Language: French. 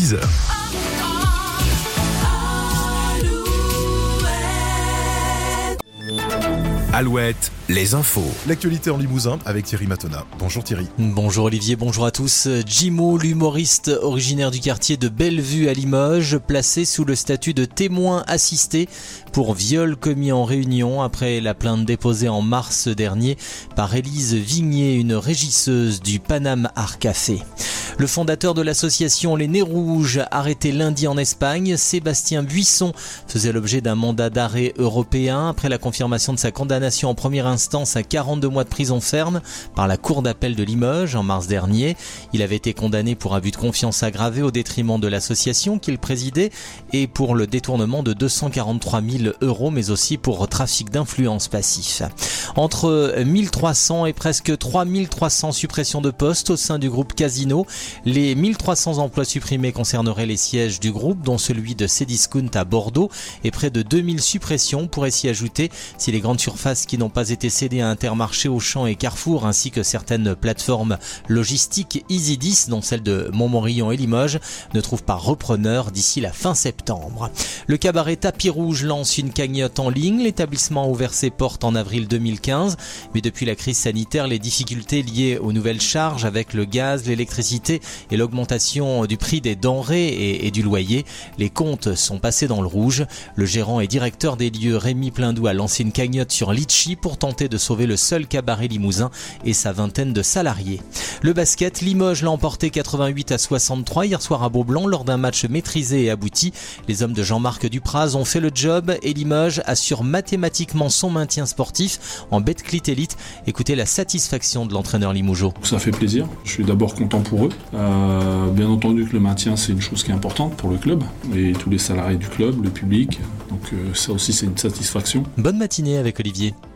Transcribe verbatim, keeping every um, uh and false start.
six heures. Alouette, les infos. L'actualité en Limousin avec Thierry Matona. Bonjour Thierry. Bonjour Olivier, bonjour à tous. Jimo, l'humoriste originaire du quartier de Bellevue à Limoges, placé sous le statut de témoin assisté pour viol commis en réunion après la plainte déposée en mars dernier par Élise Vignier, une régisseuse du Paname Art Café. Le fondateur de l'association Les Nez Rouges, arrêté lundi en Espagne, Sébastien Buisson, faisait l'objet d'un mandat d'arrêt européen après la confirmation de sa condamnation en première instance à quarante-deux mois de prison ferme par la Cour d'appel de Limoges en mars dernier. Il avait été condamné pour abus de confiance aggravé au détriment de l'association qu'il présidait et pour le détournement de deux cent quarante-trois mille euros, mais aussi pour trafic d'influence passif. Entre mille trois cents et presque trois mille trois cents suppressions de postes au sein du groupe Casino. Les mille trois cents emplois supprimés concerneraient les sièges du groupe, dont celui de Cdiscount à Bordeaux, et près de deux mille suppressions pourraient s'y ajouter si les grandes surfaces qui n'ont pas été cédées à Intermarché, Auchan et Carrefour, ainsi que certaines plateformes logistiques Easydis, dont celle de Montmorillon et Limoges, ne trouvent pas repreneur d'ici la fin septembre. Le cabaret Tapis Rouge lance une cagnotte en ligne. L'établissement a ouvert ses portes en avril deux mille quinze, mais depuis la crise sanitaire, les difficultés liées aux nouvelles charges avec le gaz, l'électricité et l'augmentation du prix des denrées et, et du loyer, les comptes sont passés dans le rouge. Le gérant et directeur des lieux, Rémi Plindou, a lancé une cagnotte sur Litchi pour tenter de sauver le seul cabaret limousin et sa vingtaine de salariés. Le basket, Limoges l'a emporté quatre-vingt-huit à soixante-trois hier soir à Beaublanc lors d'un match maîtrisé et abouti. Les hommes de Jean-Marc Dupraz ont fait le job et Limoges assure mathématiquement son maintien sportif en Betclit Elite. Écoutez la satisfaction de l'entraîneur limougeau. Ça fait plaisir, je suis d'abord content pour eux. Euh, bien entendu que le maintien c'est une chose qui est importante pour le club et tous les salariés du club, le public, donc euh, ça aussi c'est une satisfaction. Bonne matinée avec Olivier.